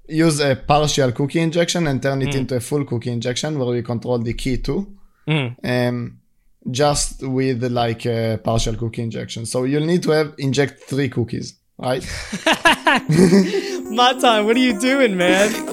use a partial cookie injection and turn it into a full cookie injection where we control the key too. Just with like a partial cookie injection. So you'll need to inject 3 cookies, right? Matan, what are you doing, man?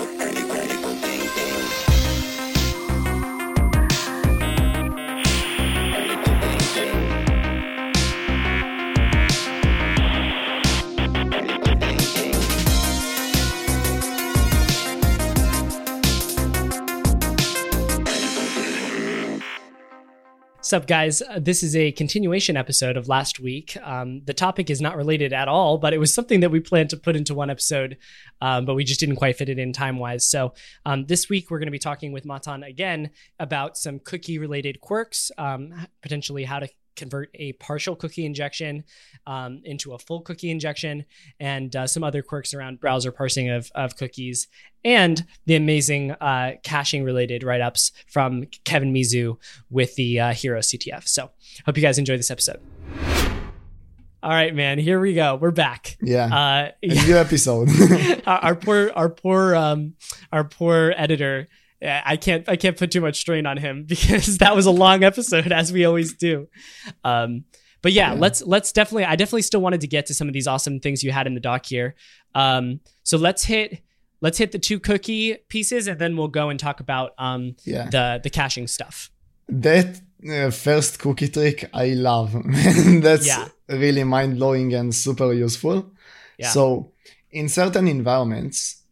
What's up, guys? This is a continuation episode of last week. The topic is not related at all, but it was something that we planned to put into one episode, but we just didn't quite fit it in time-wise. So this week, we're going to be talking with Matan again about some cookie-related quirks, potentially how to convert a partial cookie injection into a full cookie injection, and some other quirks around browser parsing of cookies, and the amazing caching related write-ups from Kevin Mizu with the Hero CTF. So hope you guys enjoy this episode. All right, man, here we go. We're back. Yeah. A new episode. our poor editor. I can't put too much strain on him because that was a long episode, as we always do. But yeah, let's definitely. I definitely still wanted to get to some of these awesome things you had in the doc here. So let's hit the 2 cookie pieces, and then we'll go and talk about the caching stuff. That first cookie trick I love. That's really mind blowing and super useful. Yeah. So in certain environments.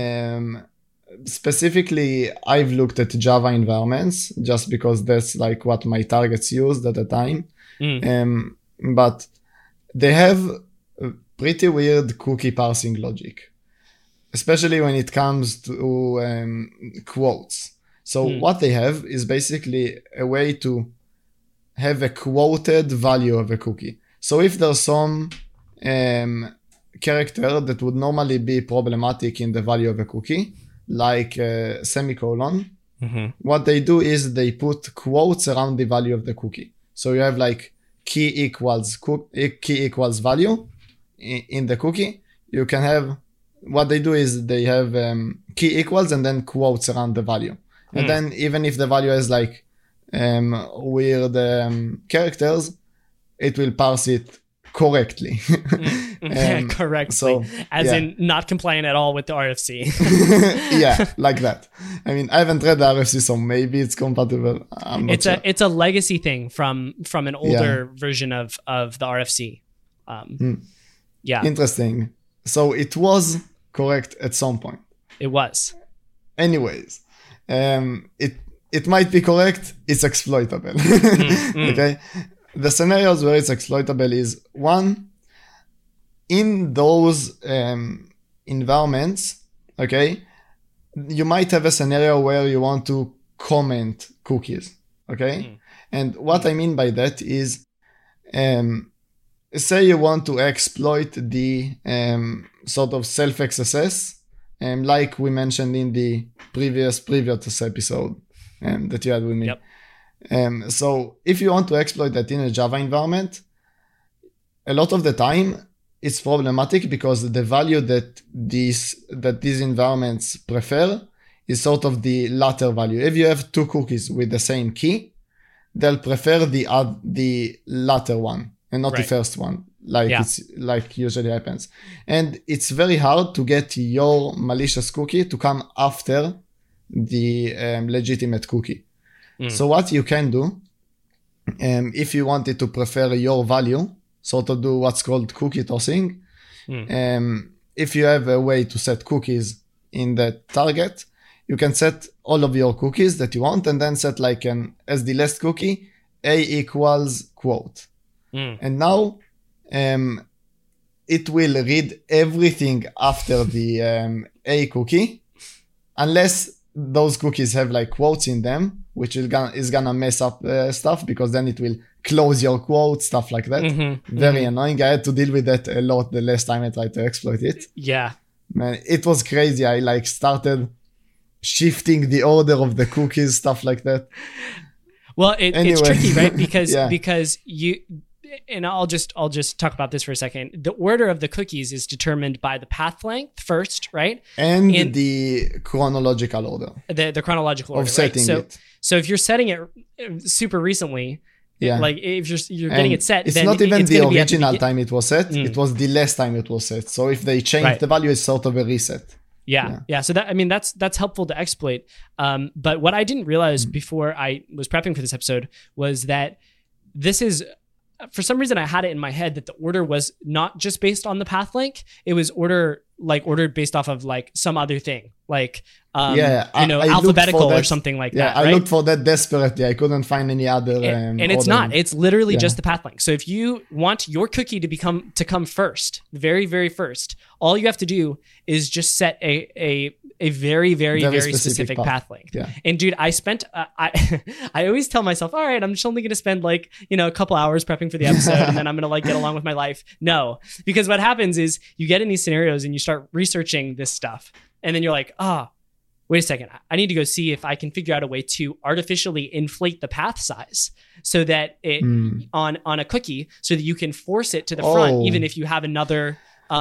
Specifically, I've looked at Java environments just because that's like what my targets used at the time. But they have a pretty weird cookie parsing logic, especially when it comes to quotes. So what they have is basically a way to have a quoted value of a cookie. So if there's some character that would normally be problematic in the value of a cookie, like semicolon, what they do is they put quotes around the value of the cookie. So you have like key equals value in the cookie. You can have, what they do is they have key equals and then quotes around the value. And then even if the value has like weird characters, it will parse it correctly. Correctly. So, in not compliant at all with the RFC. Yeah, like that. I mean, I haven't read the RFC, so maybe it's compatible. It's a legacy thing from an older version of the RFC. Yeah. Interesting. So it was correct at some point. It was. Anyways, it might be correct. It's exploitable. Okay. The scenarios where it's exploitable is one, in those environments, okay, you might have a scenario where you want to comment cookies, okay? And what I mean by that is, say you want to exploit the sort of self-XSS, like we mentioned in the previous episode that you had with me. Yep. So if you want to exploit that in a Java environment, a lot of the time it's problematic because the value that these environments prefer is sort of the latter value. If you have 2 cookies with the same key, they'll prefer the latter one and not the first one, it's like usually happens. And it's very hard to get your malicious cookie to come after the legitimate cookie. So what you can do, if you wanted to prefer your value, sort of do what's called cookie tossing. If you have a way to set cookies in the target, you can set all of your cookies that you want and then set like as the last cookie, A equals quote. And now it will read everything after the A cookie, unless those cookies have like quotes in them, which is gonna mess up stuff because then it will close your quote, stuff like that. Very annoying. I had to deal with that a lot the last time I tried to exploit it. Yeah. Man, it was crazy. I like started shifting the order of the cookies, stuff like that. Well, it's tricky, right? Because and I'll just talk about this for a second. The order of the cookies is determined by the path length first, right? And the chronological order. The chronological order of setting right? it. So if you're setting it super recently, like if you're getting it set, it's then not even it's the gonna original time it was set. It was the last time it was set. So if they change the value, it's sort of a reset. Yeah. So that's helpful to exploit. But what I didn't realize before I was prepping for this episode was that this is, for some reason, I had it in my head that the order was not just based on the path link. It was ordered based off of like some other thing, like I alphabetical or something like that. I looked for that desperately. I couldn't find any other. And it's not. It's literally just the path link. So if you want your cookie to come first, very, very first, all you have to do is just set a very, very, very specific path length. Yeah. And dude, I spent I always tell myself, all right, I'm just only going to spend like, a couple hours prepping for the episode and then I'm going to like get along with my life. No, because what happens is you get in these scenarios and you start researching this stuff and then you're like, wait a second, I need to go see if I can figure out a way to artificially inflate the path size so that it on a cookie so that you can force it to the front, even if you have another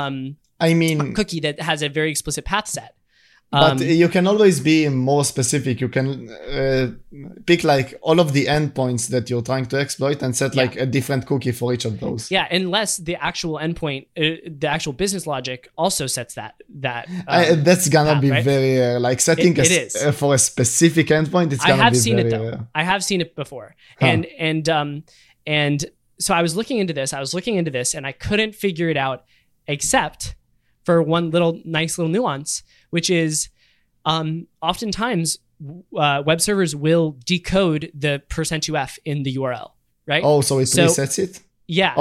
cookie that has a very explicit path set. But you can always be more specific. You can pick like all of the endpoints that you're trying to exploit and set like a different cookie for each of those. Yeah, unless the actual endpoint, the actual business logic also sets that. That's gonna be right? very like setting for a specific endpoint. It's gonna be very. I have seen it though. I have seen it before, and so I was looking into this, and I couldn't figure it out, except for one nice little nuance, which is oftentimes web servers will decode the %2f in the URL, right? Oh, so it resets it? Yeah.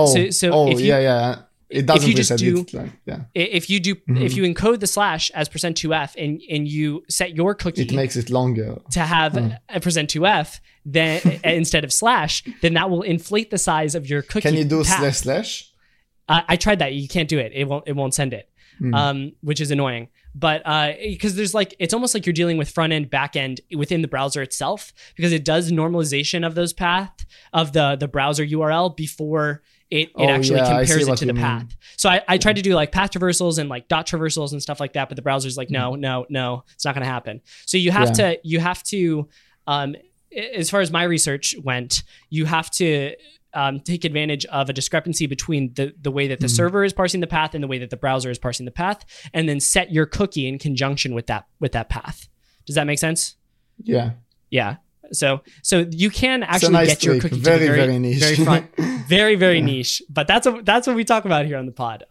It doesn't reset it. If you encode the slash as %2f and you set your cookie, it makes it longer to have a %2f then instead of slash, then that will inflate the size of your cookie. Can you do path. // I tried that. You can't do it. It won't send it. Which is annoying. But because there's like, it's almost like you're dealing with front end, back end within the browser itself, because it does normalization of those path of the browser URL before it actually compares it to the path. So I tried to do like path traversals and like dot traversals and stuff like that, but the browser's like, no, it's not going to happen. So you have to, as far as my research went, you have to take advantage of a discrepancy between the way that the server is parsing the path and the way that the browser is parsing the path, and then set your cookie in conjunction with that path. Does that make sense? Yeah. Yeah. So you can actually get your cookie very, to the very niche. very front, very, very niche. But that's what we talk about here on the pod.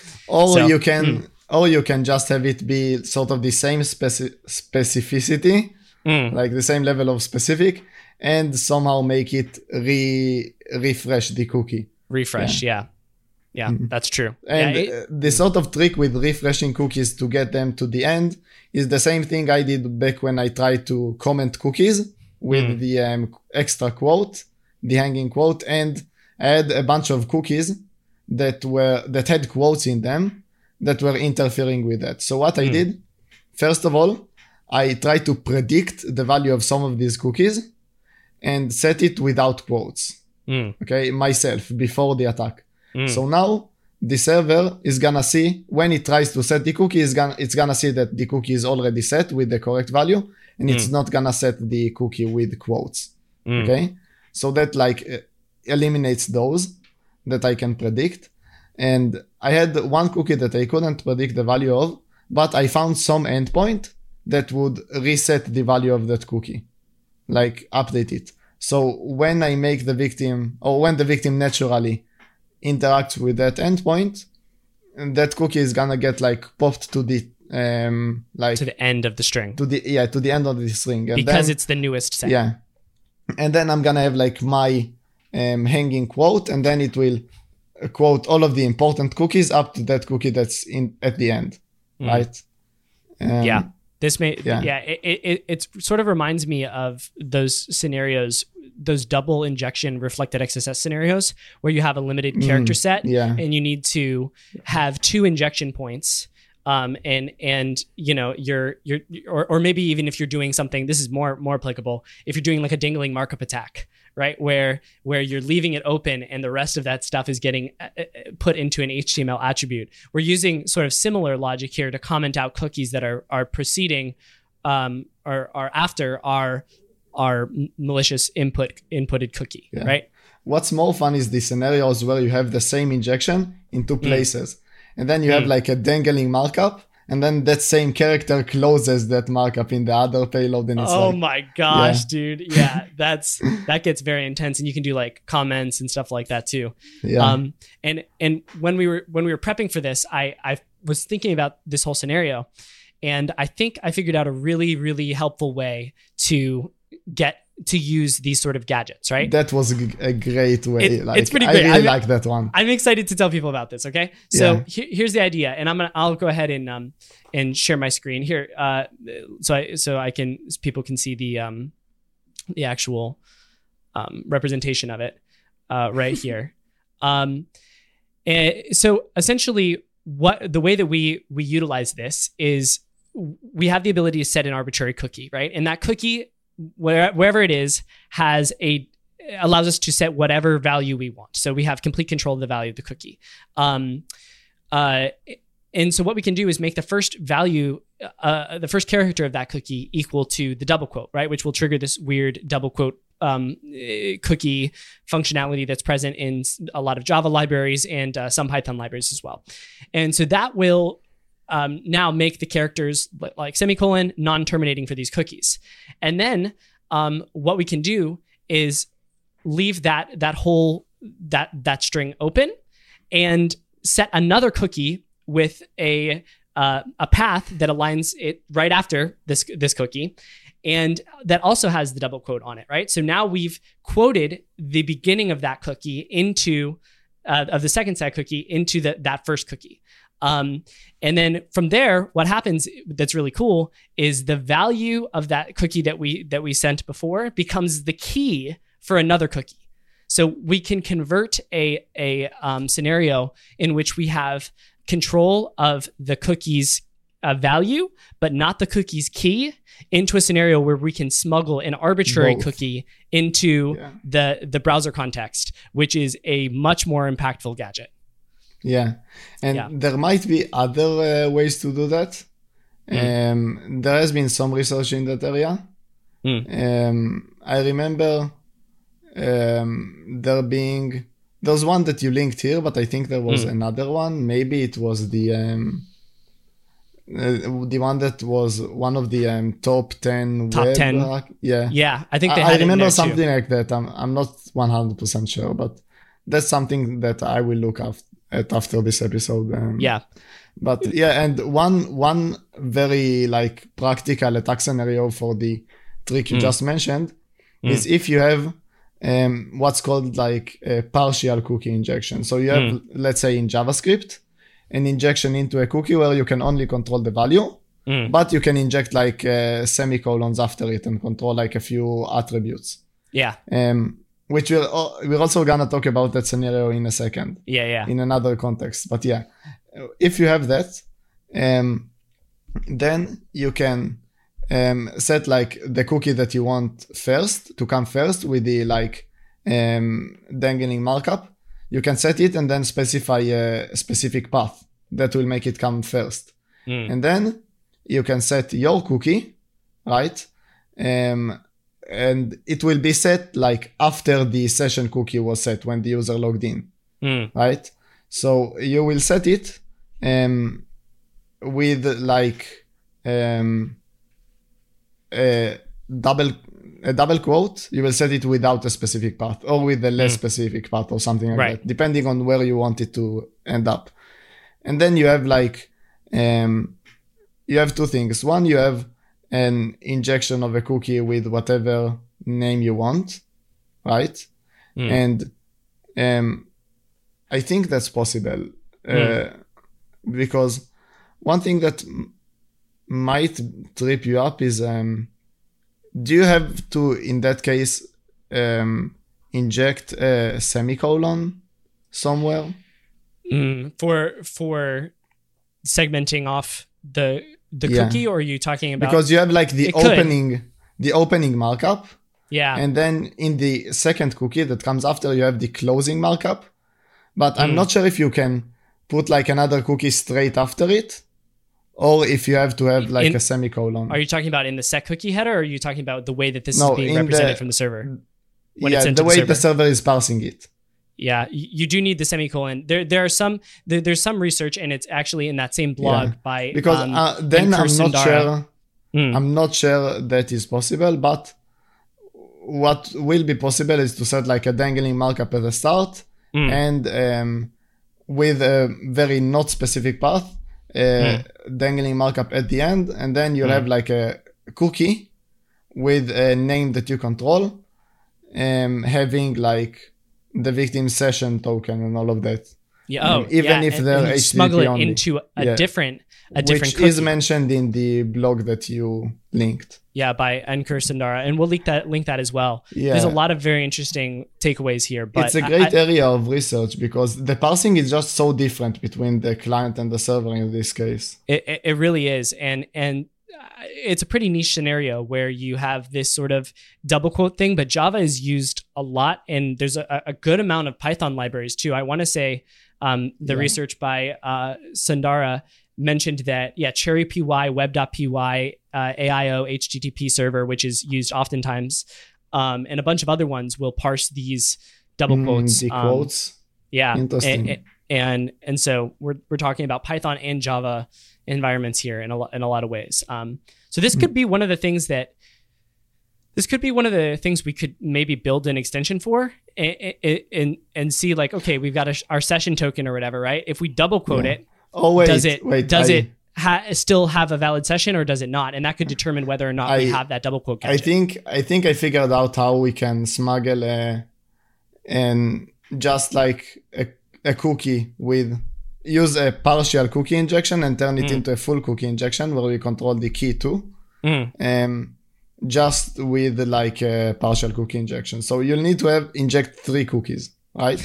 Or you can just have it be sort of the same specificity, like the same level of specific, and somehow make it refresh the cookie. Yeah, that's true. And the sort of trick with refreshing cookies to get them to the end is the same thing I did back when I tried to comment cookies with the extra quote, the hanging quote, and I had a bunch of cookies that had quotes in them that were interfering with that. So what I did, first of all, I tried to predict the value of some of these cookies and set it without quotes. Okay, myself before the attack. So now the server is gonna see when it tries to set the cookie, it's gonna see that the cookie is already set with the correct value, and it's not gonna set the cookie with quotes. Okay, so that like eliminates those that I can predict. And I had one cookie that I couldn't predict the value of, but I found some endpoint that would reset the value of that cookie, like update it. So when I make the victim, or when the victim naturally interacts with that endpoint, that cookie is gonna get like popped to the to the end of the string. To the end of the string. And because then, it's the newest set. Yeah. And then I'm gonna have like my hanging quote, and then it will quote all of the important cookies up to that cookie that's in at the end. Right? This may, it sort of reminds me of those scenarios, those double injection reflected XSS scenarios where you have a limited character set and you need to have 2 injection points. And you know, or maybe even if you're doing something, this is more applicable if you're doing like a dingling markup attack, right? Where you're leaving it open and the rest of that stuff is getting put into an HTML attribute. We're using sort of similar logic here to comment out cookies that are preceding or are after our malicious inputted cookie, right? What's more fun is the scenarios where you have the same injection in two places. And then you have like a dangling markup. And then that same character closes that markup in the other payload. And it's my gosh, dude. Yeah, that gets very intense. And you can do like comments and stuff like that too. Yeah. And when we were prepping for this, I was thinking about this whole scenario. And I think I figured out a really, really helpful way to get to use these sort of gadgets, right? That was a great way. It's pretty great. I really like that one. I'm excited to tell people about this. Okay, so here's the idea, and I'll go ahead and share my screen here, so people can see the actual representation of it right here. And so essentially, the way that we utilize this is we have the ability to set an arbitrary cookie, right? And that cookie, wherever it is, allows us to set whatever value we want. So we have complete control of the value of the cookie. And so what we can do is make the first value, the first character of that cookie equal to the double quote, right? Which will trigger this weird double quote cookie functionality that's present in a lot of Java libraries and some Python libraries as well. And so that will now make the characters like semicolon non-terminating for these cookies. And then what we can do is leave that string open and set another cookie with a path that aligns it right after this cookie. And that also has the double quote on it, right? So now we've quoted the beginning of that cookie into of the second set cookie into that first cookie. And then from there, what happens that's really cool is the value of that cookie that we sent before becomes the key for another cookie. So we can convert a scenario in which we have control of the cookie's value, but not the cookie's key, into a scenario where we can smuggle an arbitrary cookie into the browser context, which is a much more impactful gadget. Yeah. And there might be other ways to do that. There has been some research in that area. I remember there's one that you linked here, but I think there was another one. Maybe it was the one that was one of the top 10 top 10. Yeah, I think I remember something too. Like that. I'm not 100% sure, but that's something that I will look at after this episode. But and one very like practical attack scenario for the trick you just mentioned is if you have what's called like a partial cookie injection. So you have, let's say in JavaScript, an injection into a cookie where you can only control the value, but you can inject like semicolons after it and control like a few attributes. Which we're also gonna talk about that scenario in a second. In another context. But if you have that, then you can set like the cookie that you want to come first with the like dangling markup. You can set it and then specify a specific path that will make it come first. And then you can set your cookie, right? And it will be set like after the session cookie was set when the user logged in, right? So you will set it with like a double quote. You will set it without a specific path or with a less specific path or something like that, depending on where you want it to end up. And then you have like, you have two things. One, you have an injection of a cookie with whatever name you want, right? And I think that's possible because one thing that might trip you up is do you have to, in that case, inject a semicolon somewhere? For segmenting off the cookie, or are you talking about? Because you have like the opening markup, Yeah. And then in the second cookie that comes after, you have the closing markup. But I'm not sure if you can put like another cookie straight after it, or if you have to have like a semicolon. Are you talking about in the set cookie header, or are you talking about the way that this No, is being in represented from the server? The way the server is parsing it. Yeah, you do need the semicolon. There's some research, and it's actually in that same blog by because then Ankur I'm not sure that is possible, but what will be possible is to set like a dangling markup at the start and with a very not specific path, dangling markup at the end, and then you'll have like a cookie with a name that you control, having like the victim session token and all of that. Yeah, if they're HTTP smuggle it only. into a different which cookie. Is mentioned in the blog that you linked. Yeah, by Ankur Sundara, and we'll link that as well. Yeah. There's a lot of very interesting takeaways here. But it's a great area of research because the parsing is just so different between the client and the server in this case. It really is, and it's a pretty niche scenario where you have this sort of double quote thing, but Java is used a lot, and there's a good amount of Python libraries too. I want to say research by Sundara mentioned that, CherryPy, web.py, AIO, HTTP server, which is used oftentimes, and a bunch of other ones will parse these double quotes. The quotes. Yeah. Interesting. And so we're talking about Python and Java environments here in a lot of ways. So this could be one of the things we could maybe build an extension for and see like, okay, we've got our session token or whatever, right? If we double quote it, does it still have a valid session or does it not? And that could determine whether or not we have that double quote gadget. I think I figured out how we can smuggle and just like a cookie use a partial cookie injection and turn it into a full cookie injection where we control the key too. Just with like a partial cookie injection. So you'll need to inject 3 cookies, right?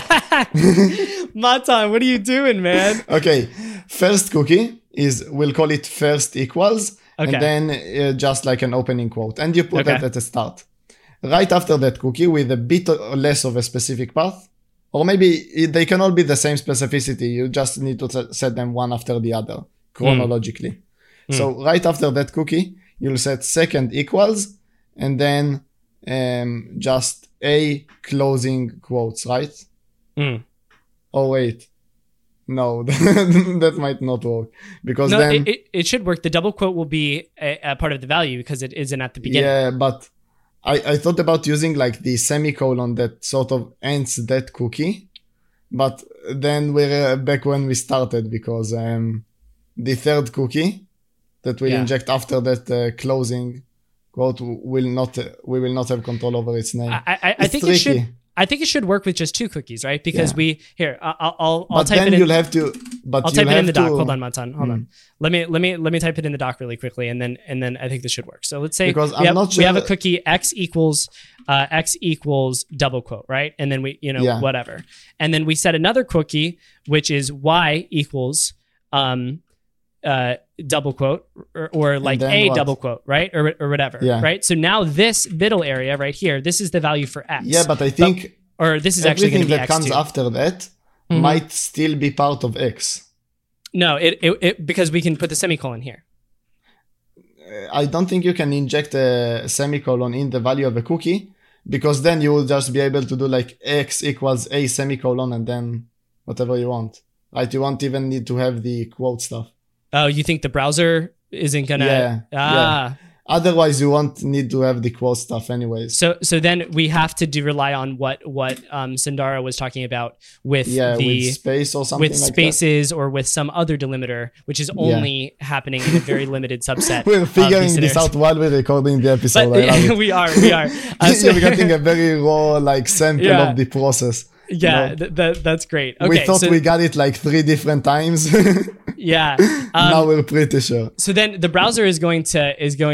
Matan, what are you doing, man? Okay, first cookie we'll call it first equals, and then just like an opening quote, and you put that at the start. Right after that cookie with a bit less of a specific path, or maybe they can all be the same specificity. You just need to set them one after the other chronologically. So right after that cookie, you'll set second equals, and then just a closing quotes, right? Oh wait, no, that might not work because then it should work. The double quote will be a part of the value because it isn't at the beginning. Yeah, but I thought about using like the semicolon that sort of ends that cookie, but then we're back when we started because the third cookie that we'll inject after that closing quote we will not have control over its name. I think tricky. I think it should work with just 2 cookies, right? Because I'll type it in. You'll have to. But I'll type it in the doc. Hold on, Matan. Hold on. Let me type it in the doc really quickly, and then I think this should work. So let's say we have a cookie x equals double quote, right? And then we whatever, and then we set another cookie which is y equals double quote or like a double quote, right? Or whatever, right? So now this middle area right here, this is the value for x. Yeah, but I think or this is actually going to be everything that comes after that might still be part of x. No, it because we can put the semicolon here. I don't think you can inject a semicolon in the value of a cookie because then you will just be able to do like x equals a semicolon and then whatever you want, right? You won't even need to have the quote stuff. Oh, you think the browser isn't gonna? Yeah. Otherwise, you won't need to have the quote stuff anyways. So then we have to rely on what Sundara was talking about with with space or something with like spaces or with some other delimiter, which is only happening in a very limited subset. We're figuring this out while we're recording the episode. We are. We're getting a very raw sample of the process. Yeah, that's great. Okay, we thought we got it like 3 different times. Yeah. Now we're pretty sure. So then the browser is going to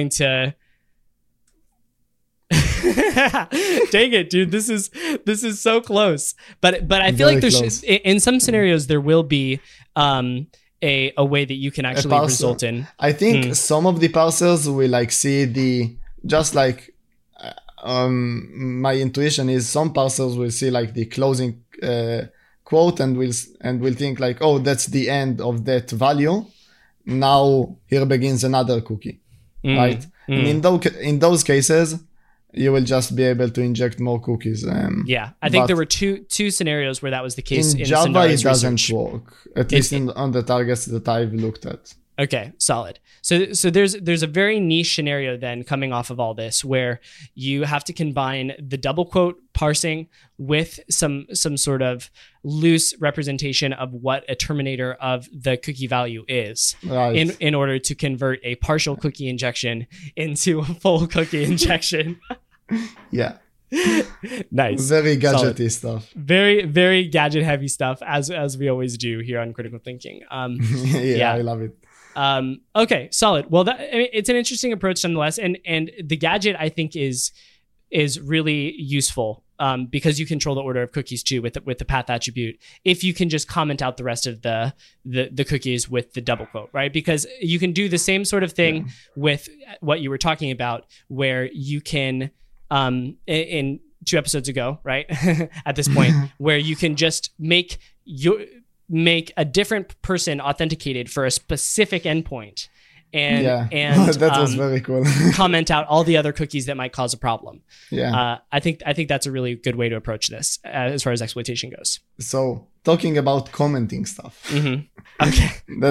dang it, dude. This is so close. But I feel like there's in some scenarios there will be a way that you can actually result in. I think some of the parsers will like see my intuition is some parsers will see like the closing quote and will think like, oh, that's the end of that value. Now here begins another cookie, right? And in those cases, you will just be able to inject more cookies. I think there were two scenarios where that was the case. In Java, it doesn't research. work, at least on the targets that I've looked at. Okay, solid. So there's a very niche scenario then coming off of all this where you have to combine the double quote parsing with some sort of loose representation of what a terminator of the cookie value is, right, in order to convert a partial cookie injection into a full cookie injection. Yeah. Nice. Very gadgety stuff. Very, very gadget heavy stuff, as we always do here on Critical Thinking. Yeah, I love it. Okay, solid. Well, it's an interesting approach nonetheless, and the gadget I think is really useful because you control the order of cookies too with the path attribute. If you can just comment out the rest of the cookies with the double quote, right? Because you can do the same sort of thing with what you were talking about, where you can in 2 episodes ago, right? At this point, where you can just make a different person authenticated for a specific endpoint and that was very cool. comment out all the other cookies that might cause a problem. I think that's a really good way to approach this as far as exploitation goes. So talking about commenting stuff. Okay.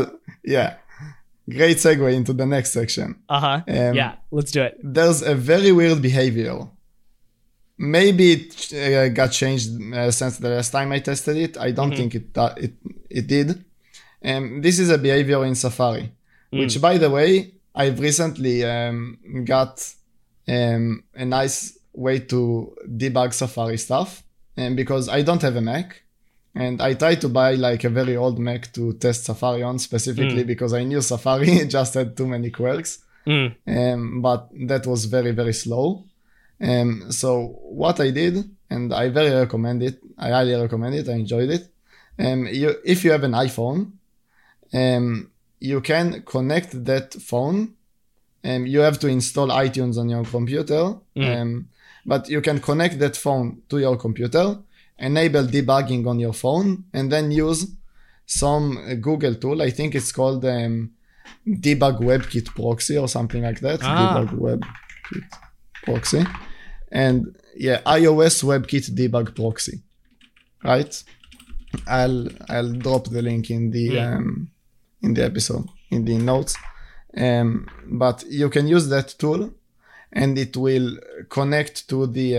Great segue into the next section. Let's do it. There's a very weird behavior. Maybe it got changed since the last time I tested it. I don't think it did. This is a behavior in Safari, which, by the way, I've recently got a nice way to debug Safari stuff, because I don't have a Mac, and I tried to buy like a very old Mac to test Safari on specifically because I knew Safari just had too many quirks, but that was very, very slow. So what I did, and I very recommend it, I highly recommend it, I enjoyed it. If you have an iPhone, you can connect that phone. You have to install iTunes on your computer, but you can connect that phone to your computer, enable debugging on your phone, and then use some Google tool. I think it's called Debug WebKit Proxy or something like that. Debug WebKit Proxy. And iOS WebKit Debug Proxy, right? I'll drop the link in the episode, in the notes. But you can use that tool, and it will connect to the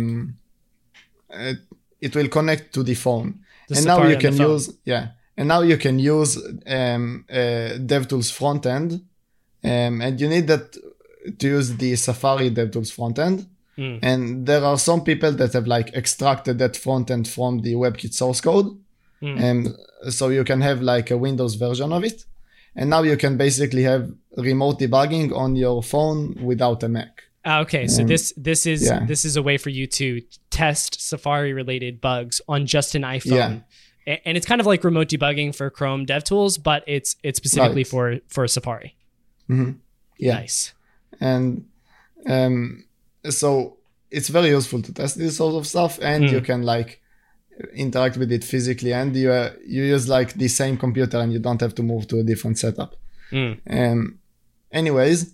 phone. And now you can use DevTools front end, and you need that to use the Safari DevTools front end. And there are some people that have like extracted that front end from the WebKit source code. And so you can have like a Windows version of it. And now you can basically have remote debugging on your phone without a Mac. Okay, so this is a way for you to test Safari related bugs on just an iPhone. And it's kind of like remote debugging for Chrome DevTools, but it's specifically for Safari. Nice. And so it's very useful to test this sort of stuff, and you can like interact with it physically, and you use like the same computer, and you don't have to move to a different setup. Anyways,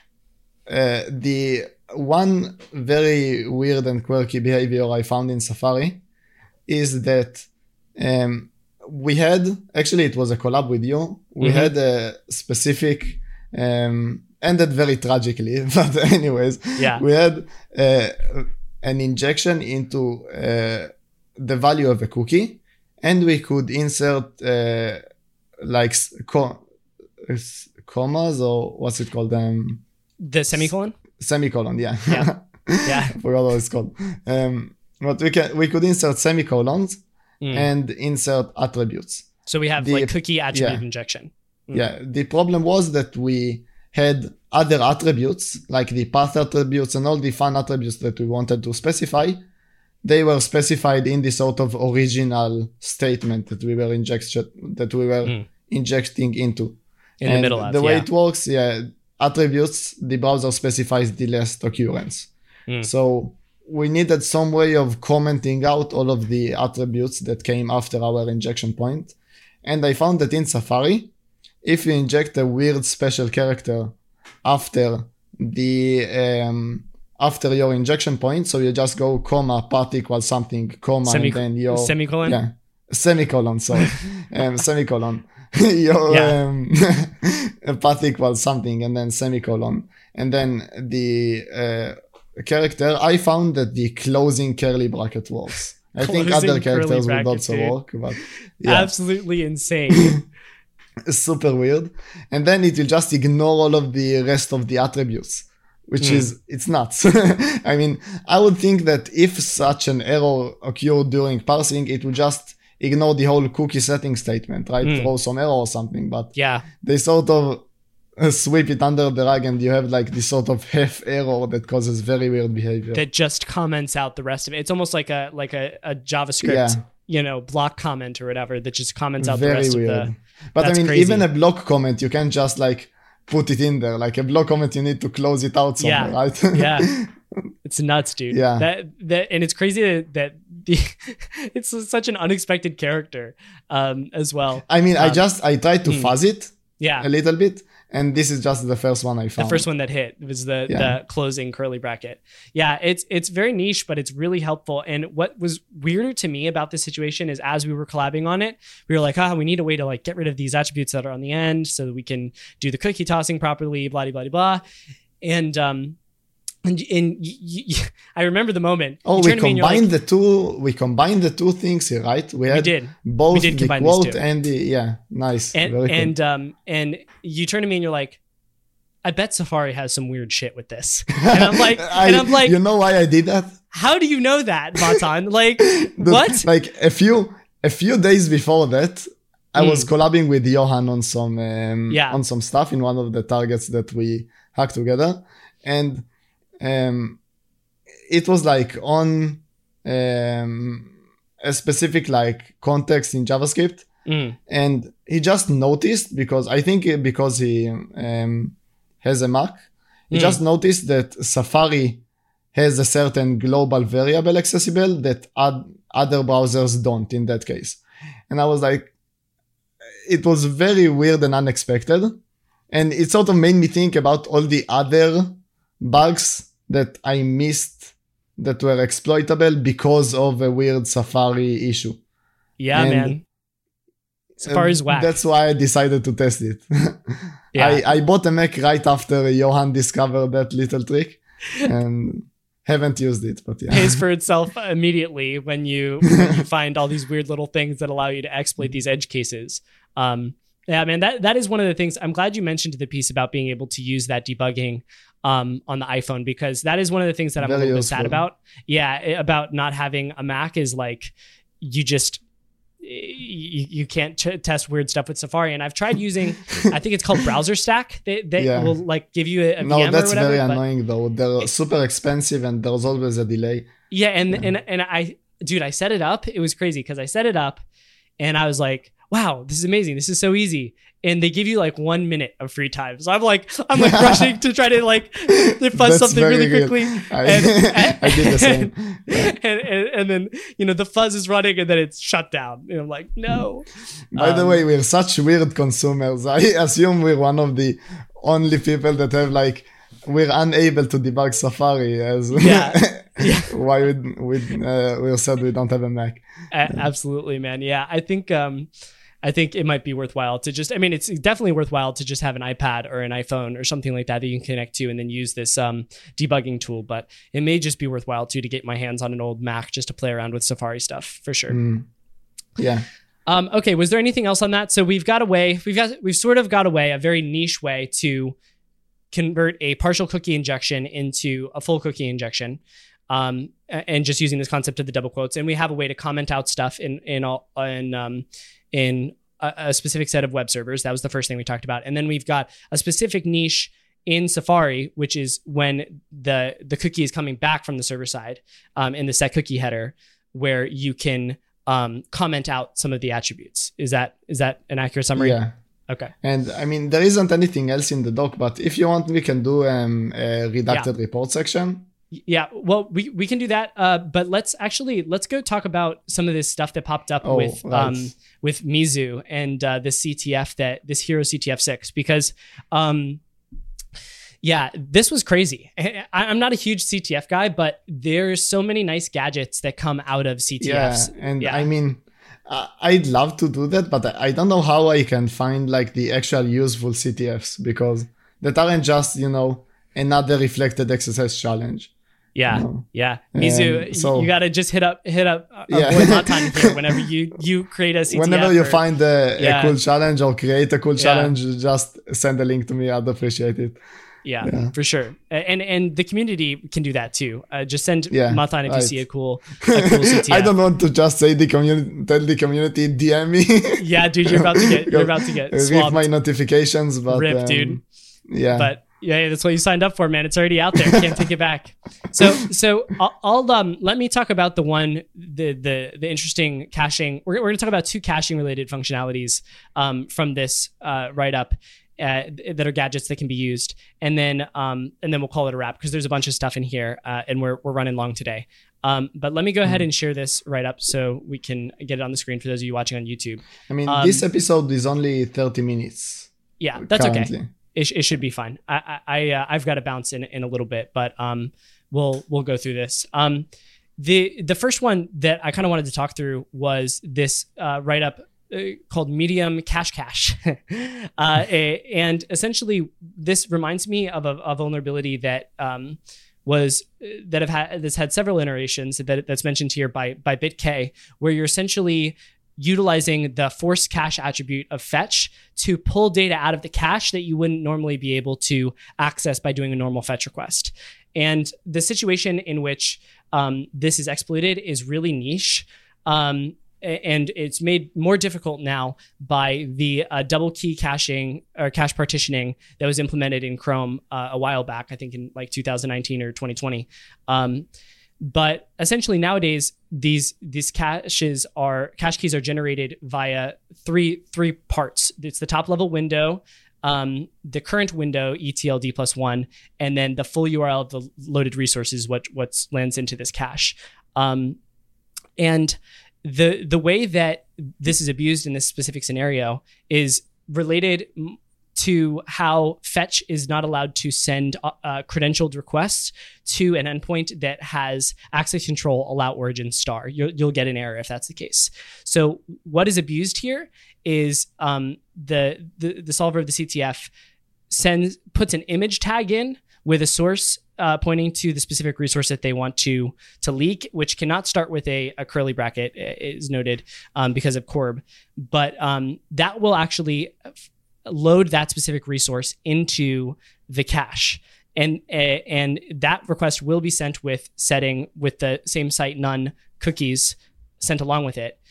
the one very weird and quirky behavior I found in Safari is that we had, actually it was a collab with you, we had a specific ended very tragically, but anyways, we had an injection into the value of a cookie, and we could insert like commas, or what's it called? The semicolon? Semicolon, yeah. I forgot what it's called. But we could insert semicolons and insert attributes. So we have like cookie attribute injection. The problem was that we had other attributes, like the path attributes and all the fun attributes that we wanted to specify. They were specified in the sort of original statement that we were injecting into. In the middle of the way it works, attributes, the browser specifies the last occurrence. So we needed some way of commenting out all of the attributes that came after our injection point. And I found that in Safari, if you inject a weird special character after after your injection point, so you just go comma path equals something, comma, and then your semicolon. Yeah, semicolon. Sorry, semicolon. Your path equals something, and then semicolon, and then the character. I found that the closing curly bracket works. I think other characters would also work, but yeah. Absolutely insane. Super weird. And then it will just ignore all of the rest of the attributes, which it's nuts. I mean, I would think that if such an error occurred during parsing, it would just ignore the whole cookie setting statement, right? Throw some error or something, but they sort of sweep it under the rug, and you have like this sort of half error that causes very weird behavior. That just comments out the rest of it. It's almost like a JavaScript, block comment or whatever that just comments out the rest of the... But I mean, crazy. Even a block comment, you can't just like put it in there. Like a block comment, you need to close it out somewhere, right? Yeah. It's nuts, dude. Yeah. That and it's crazy that it's such an unexpected character as well. I mean, I tried to fuzz it a little bit. And this is just the first one I found. The first one that hit was the closing curly bracket. Yeah, it's very niche, but it's really helpful. And what was weirder to me about this situation is as we were collabing on it, we were like, we need a way to like get rid of these attributes that are on the end so that we can do the cookie tossing properly, blah, blah, blah, blah. And I remember the moment. Oh, we combined the two things here, right? We did both the quote and the nice. And you turn to me and you're like, I bet Safari has some weird shit with this. And I'm like, you know why I did that? How do you know that, Matan? Like, what? Like a few days before that, I was collabing with Johan on some stuff in one of the targets that we hacked together, and it was like on a specific like context in JavaScript, and he just noticed because he has a Mac, he just noticed that Safari has a certain global variable accessible that other browsers don't in that case. And I was like, it was very weird and unexpected, and it sort of made me think about all the other bugs that I missed that were exploitable because of a weird Safari issue. Yeah, man. Safari's whack. That's why I decided to test it. I bought a Mac right after Johan discovered that little trick and haven't used it, but Pays for itself immediately when you find all these weird little things that allow you to exploit these edge cases. Yeah, man, that is one of the things. I'm glad you mentioned the piece about being able to use that debugging on the iPhone, because that is one of the things that I'm a little bit sad about. Yeah, about not having a Mac is like you can't test weird stuff with Safari. And I've tried using, I think it's called Browser Stack. They will like give you a VM or whatever. No, that's very annoying though. They're super expensive and there's always a delay. Yeah, and I set it up. It was crazy because I set it up and I was like, wow, this is amazing. This is so easy. And they give you like 1 minute of free time. So I'm like rushing to try to like fuzz something really quickly. I did the same. And then, the fuzz is running and then it's shut down. And I'm like, no. By the way, we're such weird consumers. I assume we're one of the only people that have like, we're unable to debug Safari as why we said we don't have a Mac. Absolutely, man. Yeah, I think it might be worthwhile to just, it's definitely worthwhile to just have an iPad or an iPhone or something like that you can connect to and then use this debugging tool. But it may just be worthwhile too to get my hands on an old Mac just to play around with Safari stuff for sure. Yeah. Okay. Was there anything else on that? So we've sort of got a way, a very niche way to convert a partial cookie injection into a full cookie injection. And just using this concept of the double quotes. And we have a way to comment out stuff in a specific set of web servers. That was the first thing we talked about. And then we've got a specific niche in Safari, which is when the cookie is coming back from the server side in the set cookie header, where you can comment out some of the attributes. Is that an accurate summary? Yeah. Okay. And there isn't anything else in the doc, but if you want, we can do a redacted report section. Yeah, well, we can do that. But let's go talk about some of this stuff that popped up with Mizu and this CTF this Hero CTF 6 because yeah, this was crazy. I'm not a huge CTF guy, but there's so many nice gadgets that come out of CTFs. Yeah, and I mean, I'd love to do that, but I don't know how I can find like the actual useful CTFs because that aren't just, another reflected XSS challenge. Yeah, yeah. Mizu, so, you gotta just hit up boy Matan here whenever you create a CTF. Whenever you find a cool challenge or create a cool challenge, just send a link to me. I'd appreciate it. Yeah, for sure. And the community can do that too. Just send Matan if you see a cool CTF. I don't want to just say tell the community DM me. Yeah, dude, you're about to get swamped. Read my notifications, but rip, dude. Yeah. But yeah, that's what you signed up for, man. It's already out there. Can't take it back. So I'll let me talk about the interesting caching. We're going to talk about 2 caching related functionalities from this write up. That are gadgets that can be used, and then we'll call it a wrap because there's a bunch of stuff in here, and we're running long today. But let me go ahead and share this right up so we can get it on the screen for those of you watching on YouTube. I mean, this episode is only 30 minutes. Yeah, that's currently. Okay. It should be fine. I've got to bounce in a little bit, but we'll go through this. The first one that I kind of wanted to talk through was this write up. Called Medium Cache. And essentially this reminds me of a vulnerability that that's had several iterations that's mentioned here by BitK, where you're essentially utilizing the force cache attribute of fetch to pull data out of the cache that you wouldn't normally be able to access by doing a normal fetch request. And the situation in which this is exploited is really niche. And it's made more difficult now by the double key caching or cache partitioning that was implemented in Chrome a while back, I think in like 2019 or 2020. But essentially nowadays, these cache keys are generated via three parts. It's the top level window, the current window, ETLD+1, and then the full URL of the loaded resources, what lands into this cache. And the way that this is abused in this specific scenario is related to how fetch is not allowed to send credentialed requests to an endpoint that has access control allow origin star. You'll get an error if that's the case. So what is abused here is the solver of the CTF puts an image tag in with a source pointing to the specific resource that they want to leak, which cannot start with a curly bracket, is noted because of Corb. But that will actually load that specific resource into the cache. And that request will be sent with the same site none cookies sent along with it.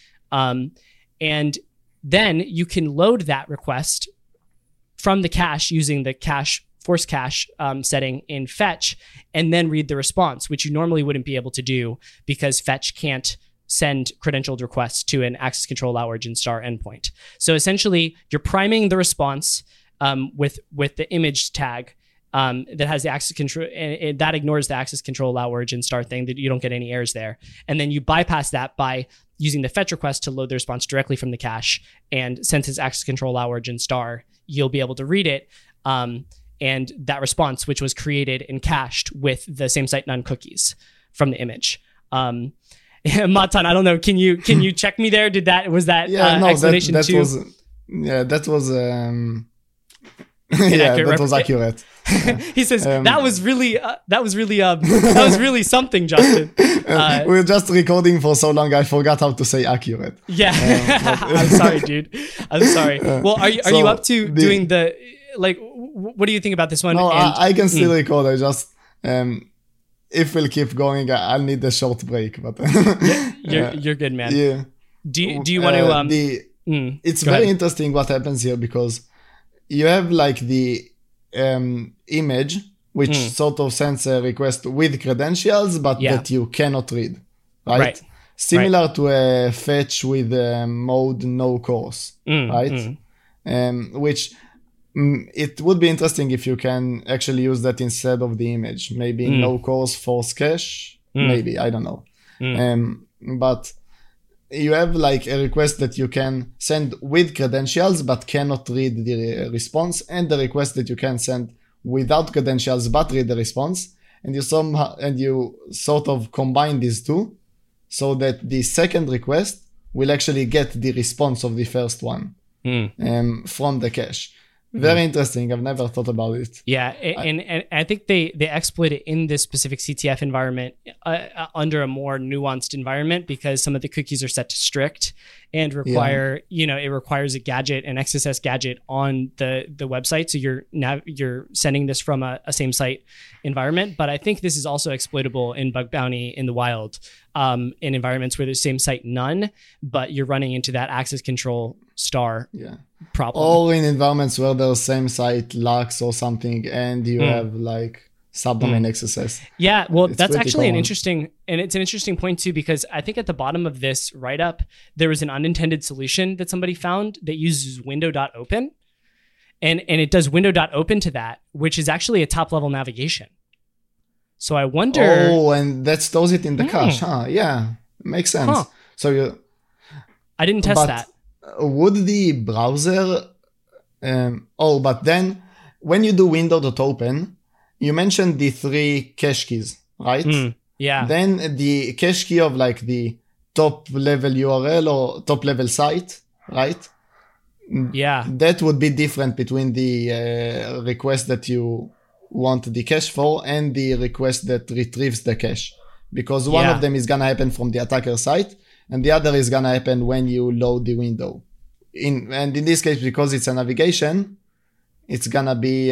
And then you can load that request from the cache using the force cache setting in fetch, and then read the response, which you normally wouldn't be able to do because fetch can't send credentialed requests to an access control allow origin star endpoint. So essentially, you're priming the response with the image tag that has the access control, and that ignores the access control allow origin star thing, that you don't get any errors there. And then you bypass that by using the fetch request to load the response directly from the cache. And since it's access control allow origin star, you'll be able to read it. And that response, which was created and cached with the same site none cookies from the image. Matan, I don't know. Can you check me there? Was that explanation that too? That was that was accurate. He says that was really something, Justin. We're just recording for so long, I forgot how to say accurate. Yeah, I'm sorry, dude. I'm sorry. Well, are you up to doing the what do you think about this one? No, I can still record. I just if we'll keep going, I'll need a short break. But you're good, man. Yeah. Do you want to? It's very interesting what happens here because you have like the image which sort of sends a request with credentials, but that you cannot read, right? Similar to a fetch with mode no course, right? Which it would be interesting if you can actually use that instead of the image. Maybe no cause force cache. Maybe, I don't know. But you have like a request that you can send with credentials but cannot read the response, and the request that you can send without credentials but read the response. And you sort of combine these two so that the second request will actually get the response of the first one from the cache. Very interesting. I've never thought about it. Yeah, and I think they exploit it in this specific CTF environment under a more nuanced environment, because some of the cookies are set to strict and require, it requires a gadget, an XSS gadget on the website. So you're sending this from a same site environment. But I think this is also exploitable in Bug Bounty in the wild, in environments where there's same site none, but you're running into that access control star problem. Or in environments where there's same site lacks or something, and you have like subdomain XSS. Yeah, well, that's actually common. it's an interesting point too, because I think at the bottom of this write-up, there was an unintended solution that somebody found that uses window.open, and it does window.open to that, which is actually a top-level navigation. So I wonder... Oh, and that stores it in the cache, huh? Yeah, makes sense. Huh. So I didn't test that. Would the browser... but then when you do window.open, you mentioned the 3 cache keys, right? Yeah. Then the cache key of like the top level URL or top level site, right? Yeah. That would be different between the request that you want the cache for and the request that retrieves the cache. Because one of them is going to happen from the attacker site, and the other is going to happen when you load the window. And in this case, because it's a navigation, it's going to be...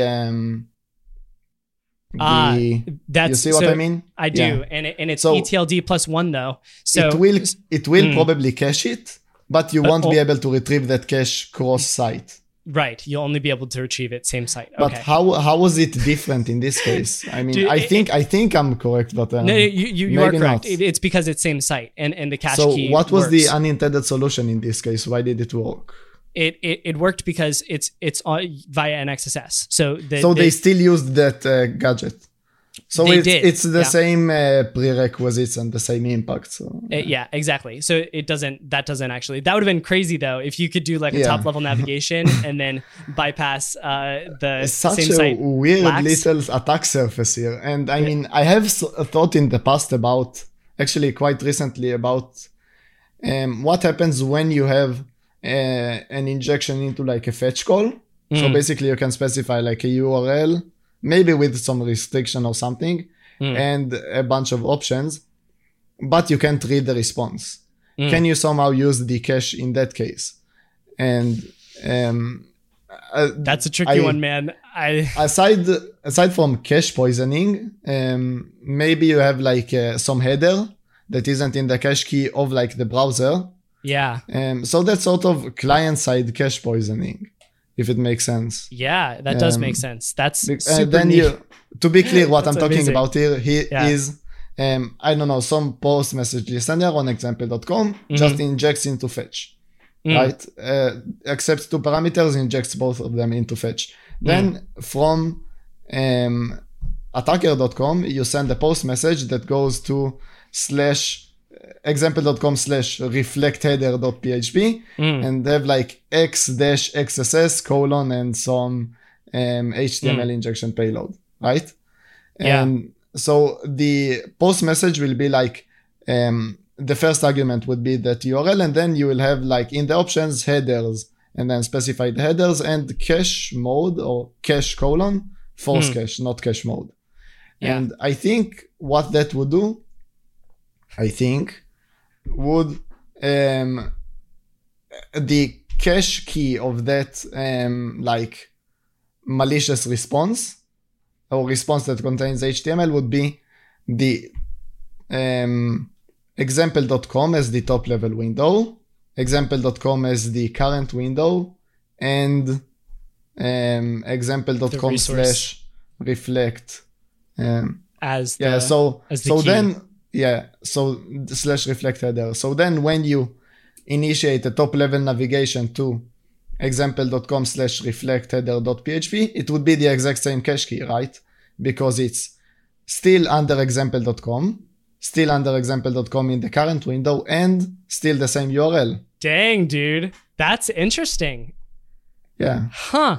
you see what I mean? I do. Yeah. And it's ETLD +1 though. So it will probably cache it, but you won't be able to retrieve that cache cross-site. Right. You'll only be able to retrieve it same site. But how was it different in this case? I mean, I think I'm correct, but no, you are correct. Not. It's because it's same site and the cache key. So what was works. the unintended solution in this case? Why did it work? It worked because it's via an XSS. So they still used that gadget. So it's the same prerequisites and the same impact. So yeah, exactly. So that would have been crazy though if you could do like a top level navigation and then bypass the such same site. Such a weird little attack surface here. And I mean, I have thought in the past about, actually quite recently, about what happens when you have an injection into like a fetch call. So basically you can specify like a URL, maybe with some restriction or something, and a bunch of options, but you can't read the response. Can you somehow use the cache in that case? And that's a tricky one, man. Aside from cache poisoning, maybe you have like some header that isn't in the cache key of like the browser. Yeah. So that's sort of client-side cache poisoning, if it makes sense. Yeah, that does make sense. That's super then neat. To be clear, what I'm talking about here is, I don't know, some post message listener on example.com just injects into fetch, right? Accepts 2 parameters, injects both of them into fetch. Then from attacker.com, you send a post message that goes to /example.com/reflectheader.php and they have like x-xss : and some HTML injection payload, right? And so the post message will be like the first argument would be that URL, and then you will have like in the options headers, and then specify the headers and cache mode or cache : force cache, not cache mode. And I think what that would do, would the cache key of that like malicious response or response that contains HTML would be the example.com as the top level window, example.com as the current window, and example.com/reflect as /reflect header. So then when you initiate a top level navigation to example.com/reflect-header.php, it would be the exact same cache key, right? Because it's still under example.com, still under example.com in the current window, and still the same URL. Dang, dude. That's interesting. Yeah. Huh.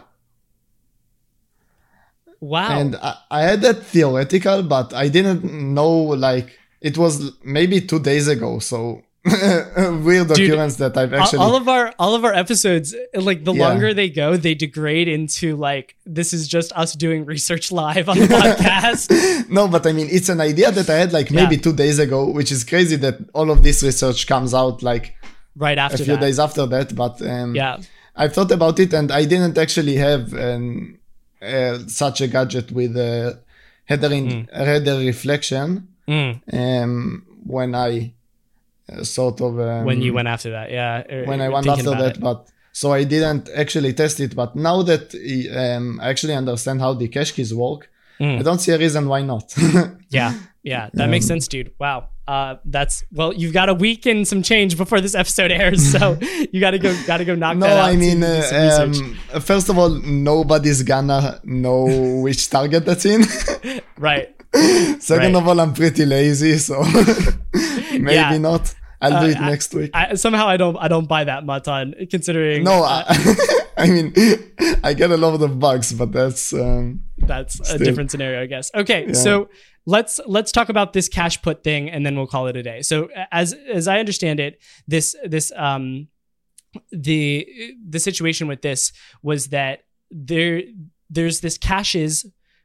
Wow. And I had that theoretical, but I didn't know, like, it was maybe 2 days ago. So weird occurrence that I've actually... All of our episodes, like the longer they go, they degrade into like, this is just us doing research live on the podcast. No, but I mean, it's an idea that I had like maybe 2 days ago, which is crazy that all of this research comes out like right after a few days after that. But I've thought about it, and I didn't actually have such a gadget with header reflection when I sort of when you went after that, when I went after that, but so I didn't actually test it. But now that I actually understand how the cache keys work, I don't see a reason why not. That makes sense, dude. Wow. You've got a week and some change before this episode airs, so you gotta go knock that out. No, I mean, first of all, nobody's gonna know which target that's in. Right. Second of all, I'm pretty lazy, so maybe not. I'll do it next week. Somehow I don't buy that much on considering. No, I mean, I get a lot of bugs, but that's still a different scenario, I guess. Okay, so let's talk about this cache put thing, and then we'll call it a day. So as I understand it, the situation with this was that there's this caches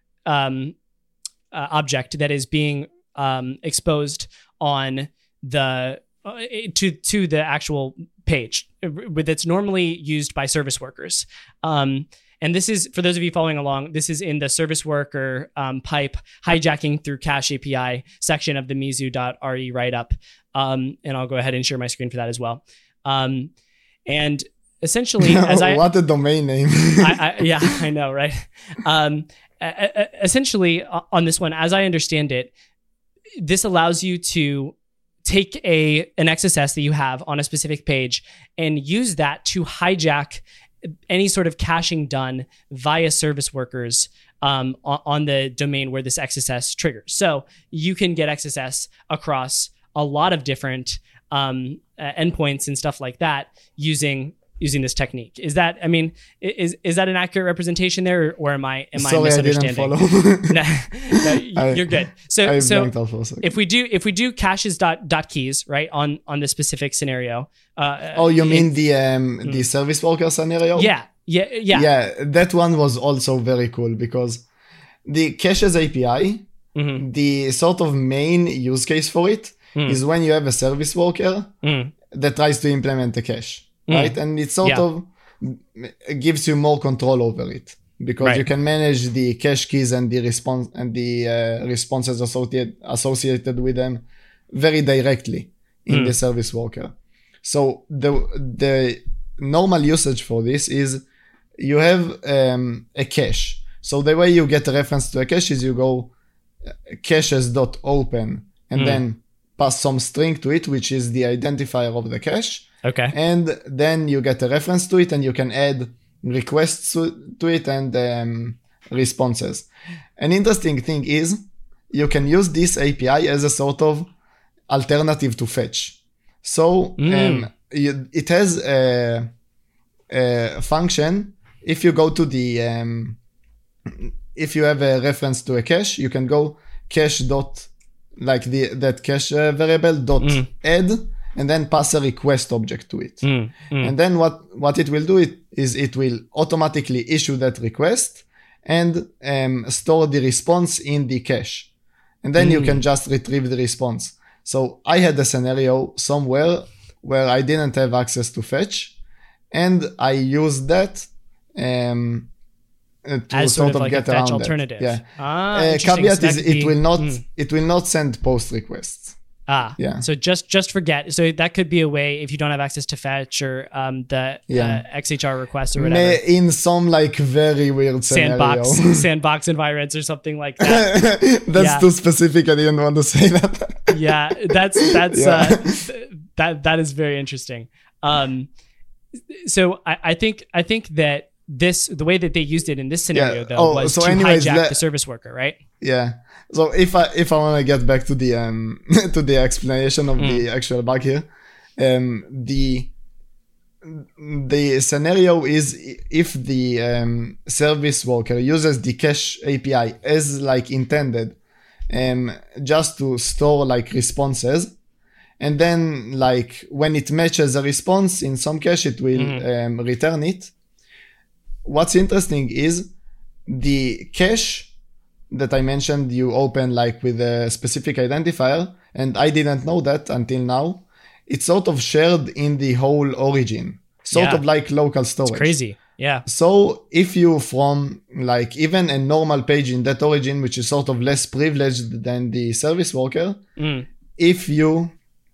object that is being exposed on the to the actual page that's normally used by service workers. And this is, for those of you following along, this is in the service worker pipe hijacking through cache API section of the Mizu.re write-up. And I'll go ahead and share my screen for that as well. And essentially, what a domain name. I know, right? Essentially, on this one, as I understand it, this allows you to take an XSS that you have on a specific page and use that to hijack any sort of caching done via service workers on the domain where this XSS triggers. So you can get XSS across a lot of different endpoints and stuff like that using this technique. Is that, I mean, is that an accurate representation there, or am I misunderstanding? I didn't follow. No, you're good. So if we do caches.keys, right, on this specific scenario. You mean the service worker scenario? Yeah. That one was also very cool because the caches API, the sort of main use case for it is when you have a service worker that tries to implement a cache. Right, and it sort of gives you more control over it because you can manage the cache keys and the response and the responses associated with them very directly in the service worker. So the normal usage for this is you have a cache. So the way you get a reference to a cache is you go caches.open and then pass some string to it, which is the identifier of the cache. Okay. And then you get a reference to it and you can add requests to it and responses. An interesting thing is you can use this API as a sort of alternative to fetch. So it has a function. If you go to the, if you have a reference to a cache, you can go cache dot, like that cache variable dot add, and then pass a request object to it. And then what it will do is it will automatically issue that request and store the response in the cache. And then you can just retrieve the response. So I had a scenario somewhere where I didn't have access to fetch, and I used that to as sort of like get a fetch around alternative. that. Yeah. Caveat so is it will not send post requests. Yeah. So just forget. So that could be a way if you don't have access to fetch or the XHR requests or whatever. In some like very weird sandbox environments or something like that. That's too specific. I didn't want to say that. Yeah, that is very interesting. So I think that the way that they used it in this scenario was to anyways, hijack the service worker, right? Yeah. So if I want to get back to the to the explanation of the actual bug here, the scenario is if the service worker uses the cache API as like intended, just to store like responses, and then like when it matches a response in some cache, it will return it. What's interesting is the cache that I mentioned you open like with a specific identifier, and I didn't know that until now. It's sort of shared in the whole origin, sort of like local storage. It's crazy. Yeah. So if you from like even a normal page in that origin, which is sort of less privileged than the service worker, if you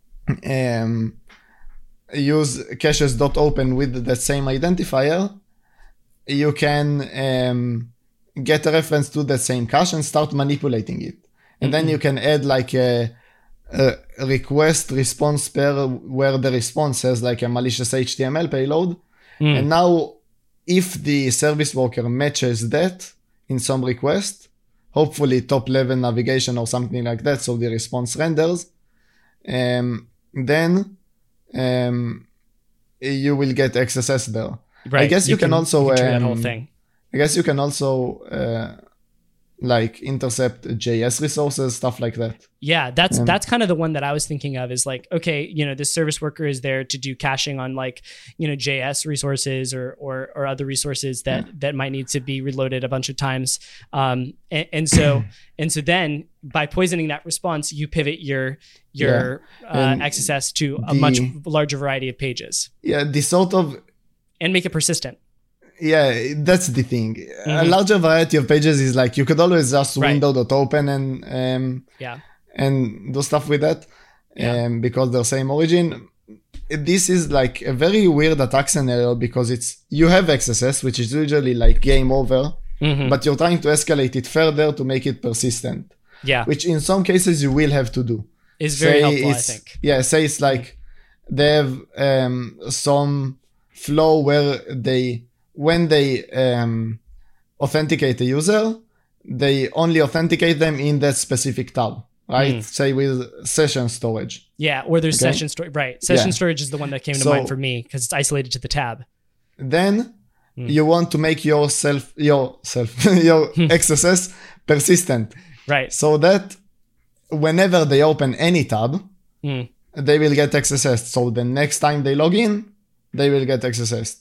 use caches.open with that same identifier, you can get a reference to the same cache and start manipulating it. And then you can add like a request response pair where the response has like a malicious HTML payload. And now if the service worker matches that in some request, hopefully top level navigation or something like that, so the response renders, then you will get XSS there. Right. I guess you can also that whole thing. I guess you can also like intercept JS resources, stuff like that. Yeah, that's kind of the one that I was thinking of, is like, okay, this service worker is there to do caching on like, JS resources or other resources that might need to be reloaded a bunch of times. And so then by poisoning that response, you pivot your XSS to a much larger variety of pages. Yeah, the sort of... And make it persistent. Yeah, that's the thing. A larger variety of pages is like you could always just window.open and do stuff with that because they're same origin. This is like a very weird attack scenario because you have XSS, which is usually like game over, but you're trying to escalate it further to make it persistent. Yeah. Which in some cases you will have to do. It's very helpful, I think. Yeah, say it's like they have some flow where when they authenticate a user, they only authenticate them in that specific tab, right? Say with session storage. Yeah, or there's session storage. Right. Session storage is the one that came to mind for me because it's isolated to the tab. Then you want to make your XSS persistent. Right. So that whenever they open any tab, they will get XSS. So the next time they log in, they will get XSS.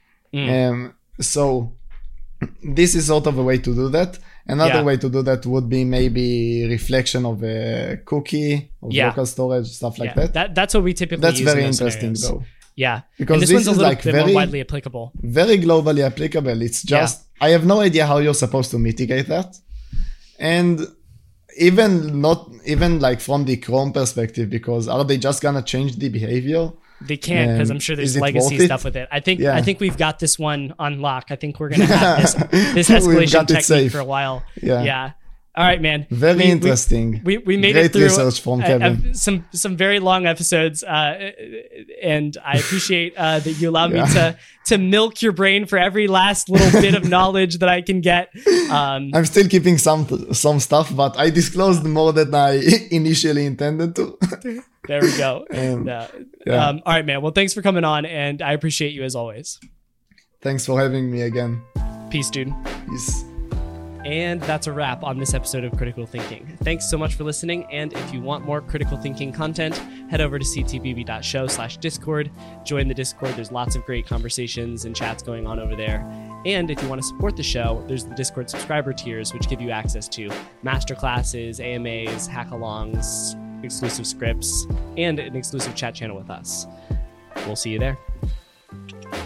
So this is sort of a way to do that. Another way to do that would be maybe reflection of a cookie of local storage, stuff like that. That's what we typically That's use very in those interesting scenarios. though. Yeah. Because this one's a little bit more widely applicable. Very globally applicable. It's just, I have no idea how you're supposed to mitigate that. And even like from the Chrome perspective, because are they just gonna change the behavior? They can't, because I'm sure there's legacy stuff with it. I think we've got this one on lock. I think we're gonna have this escalation technique for a while. Yeah. All right, man. Very interesting. We made Great it through research from Kevin. Some very long episodes, and I appreciate that you allow me to milk your brain for every last little bit of knowledge that I can get. I'm still keeping some stuff, but I disclosed more than I initially intended to. There we go. All right, man. Well, thanks for coming on, and I appreciate you as always. Thanks for having me again. Peace, dude. Peace. And that's a wrap on this episode of Critical Thinking. Thanks so much for listening. And if you want more Critical Thinking content, head over to ctbb.show/Discord. Join the Discord. There's lots of great conversations and chats going on over there. And if you want to support the show, there's the Discord subscriber tiers, which give you access to masterclasses, AMAs, hackalongs, exclusive scripts, and an exclusive chat channel with us. We'll see you there.